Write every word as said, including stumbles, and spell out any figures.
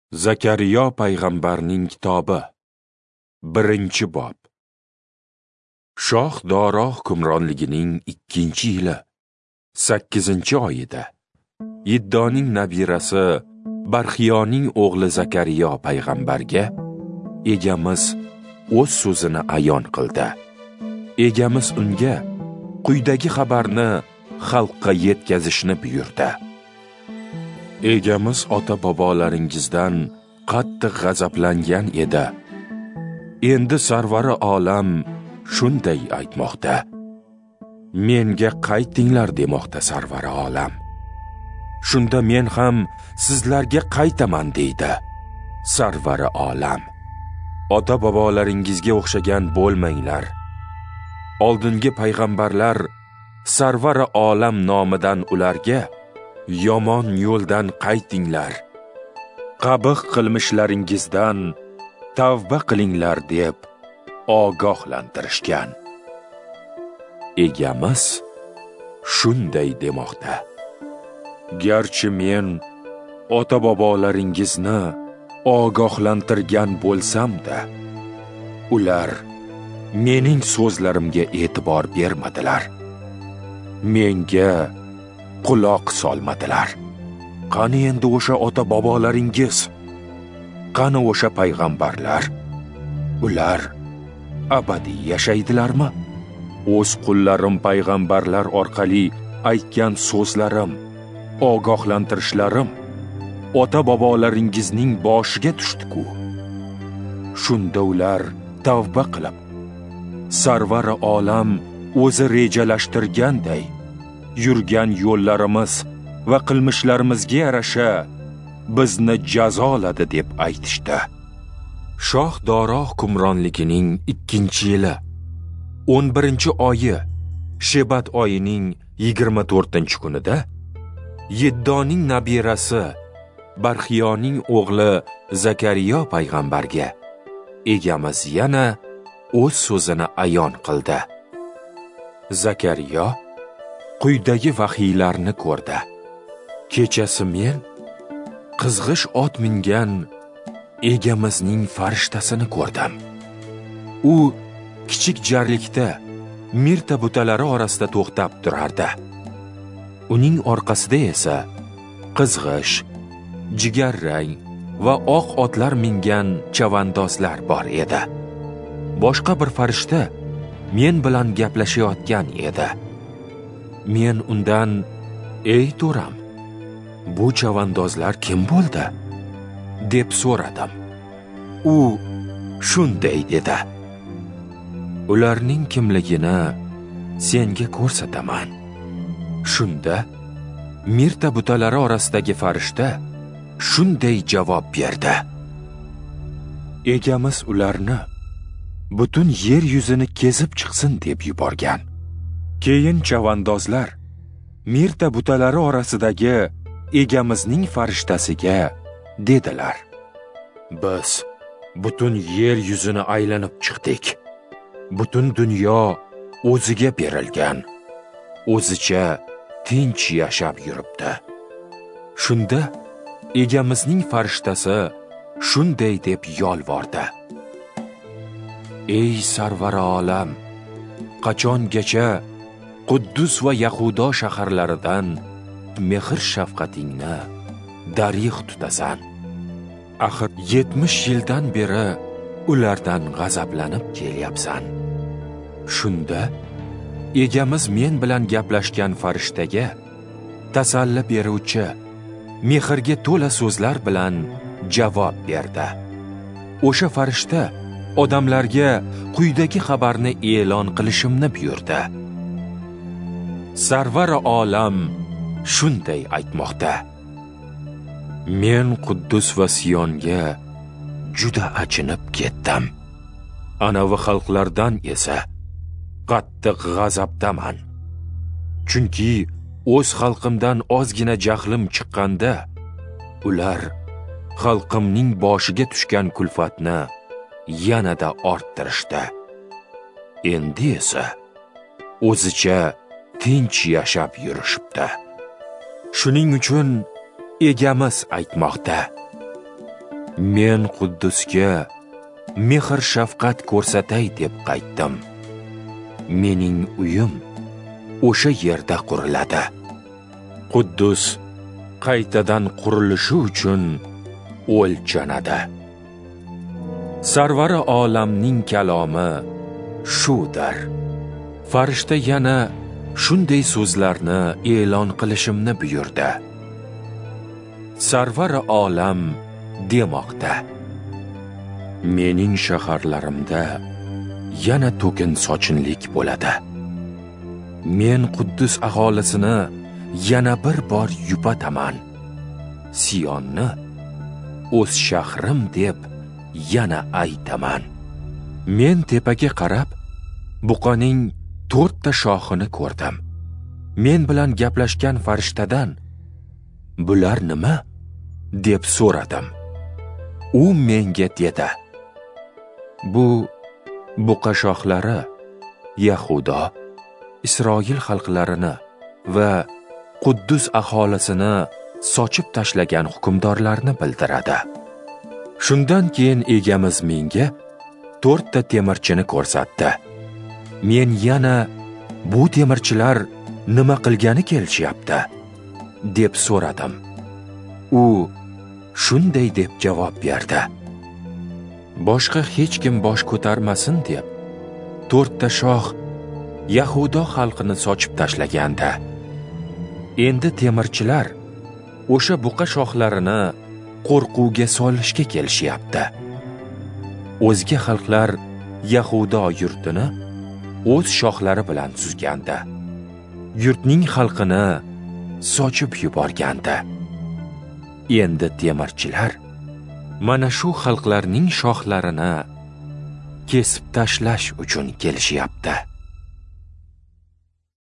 Zakariyo payg'ambarning kitobi. Birinchi bob. Shoh Doro hukmronligining ikkinchi yili, sakkizinchi oyida, Yiddoning nabirasi Barxiyoning o'g'li Zakariyo payg'ambarga egamiz o'z so'zini ayon qildi. Egamiz unga quyidagi xabarni xalqqa yetkazishni buyurdi. Egamiz ota-bobolaringizdan qattiq g'azablangan edi. Endi sarvari olam shunday aytmoqda. Menga qaytinglar demoqda sarvari olam. Shunda men ham sizlarga qaytaman deydi sarvari olam. Ota-bobolaringizga o'xshagan bo'lmanglar. Oldingi payg'ambarlar sarvari olam nomidan ularga yomon yo'ldan qaytinglar, qabih qilmishlaringizdan tavba qilinglar deb ogohlantirishgan. Egamiz shunday demoqda. Garchi men ota-bobolaringizni ogohlantirgan bo'lsam-da, ular mening so'zlarimga e'tibor bermadilar. Menga quloq solmadilar. Qani endi o'sha ota-bobolaringiz? Qani o'sha payg'ambarlar? Ular abadiy yashaydilarmi? O'z qullarim payg'ambarlar orqali aytgan so'zlarim, ogohlantirishlarim ota-bobolaringizning boshiga tushdi-ku. Shunda ular tavba qilib, sarvari olam o'zi rejalashtirganday yurgan yo'llarimiz va qilmishlarimizga yarasha bizni jazoladi deb aytishdi. Shoh Doro hukmronligining ikkinchi yili, o'n birinchi oyi, Shebat oyining yigirma to'rtinchi kunida, Yiddoning nabirasi Barxiyoning o'g'li Zakariyo payg'ambarga egamiz yana o'z so'zini ayon qildi. Zakariyo quyidagi vahiylarni ko'rdi. Kechasi men qizg'ish ot mingan egamizning farishtasini ko'rdim. U kichik jarlikda mirta butalari orasida to'xtab turardi. Uning orqasida esa qizg'ish, jigarrang va oq otlar mingan chavandozlar bor edi. Boshqa bir farishta men bilan gaplashayotgan edi. Men undan, ey to'ram, bu chavandozlar kim bo'ldi? deb so'radim. U shunday dedi. Ularning kimligini senga ko'rsataman. Shunda mirta butalari orasidagi farishta shunday javob berdi. Egamiz ularni butun yer yuzini kezib chiqsin deb yuborgan. Keyin chavandozlar mirta butalari orasidagi egamizning farishtasiga dedilar. Biz butun yer yuzini aylanib chiqdik. Butun dunyo o'ziga berilgan. O'zicha tinch yashab yuribdi. Shunda egamizning farishtasi shunday deb yolvordi. Ey sarvari olam, qachongacha Quddus va Yahudo shaharlaridan mehr shafqatingni darig' tutasan? Axir yetmish yildan beri ulardan g'azablanib kelyapsan. Shunda egamiz men bilan gaplashgan farishtaga tasalli beruvchi, mehrga to'la so'zlar bilan javob berdi. O'sha farishta odamlarga quyidagi xabarni e'lon qilishimni buyurdi. Sarvari olam shunday aytmoqda. Men Quddus va Siyonga juda achinib ketdim. Anavi xalqlardan esa qattiq g'azabdaman. Chunki o'z xalqimdan ozgina jahlim chiqqanda, ular xalqimning boshiga tushgan kulfatni yanada orttirishdi. Endi esa o'zicha tinch yashab yurishibdi. Shuning uchun egamiz aytmoqda. Men Quddusga mehr shafqat ko'rsatay deb qaytdim. Mening uyim o'sha yerda quriladi. Quddus qaytadan qurilishi uchun o'lchanadi. Sarvari olamning kalomi shudir. Farishta yana shunday so'zlarni e'lon qilishimni buyurdi. Sarvari olam demoqda: mening shaharlarimda yana to'kin sochinlik bo'ladi. Men Quddus aholisini yana bir bor yupataman. Siyonni o'z shahrim deb yana aytaman. Men tepaga qarab buqaning to'rtta shoxini ko'rdim. Men bilan gaplashgan farishtadan bular nima deb so'radim. U menga dedi: bu buqa shoxlari Yahudo, Isroil xalqlarini va Quddus aholisini sochib tashlagan hukmdorlarni bildiradi. Shundan keyin egamiz menga to'rtta temirchini ko'rsatdi. Men yana bu temirchilar nima qilgani kelishyapti deb so'radim. U shunday deb javob berdi: boshqa hech kim bosh ko'tarmasin deb to'rtta shox Yahudo xalqini sochib tashlaganda, endi temirchilar o'sha buqa shoxlarini qo'rquvga solishga kelishyapti. O'zga xalqlar Yahudo yurtini o'z shoxlari bilan suzganda, yurtning xalqini sochib yuborganda, endi temirchilar mana shu xalqlarning shoxlarini kesib tashlash uchun kelishyapti.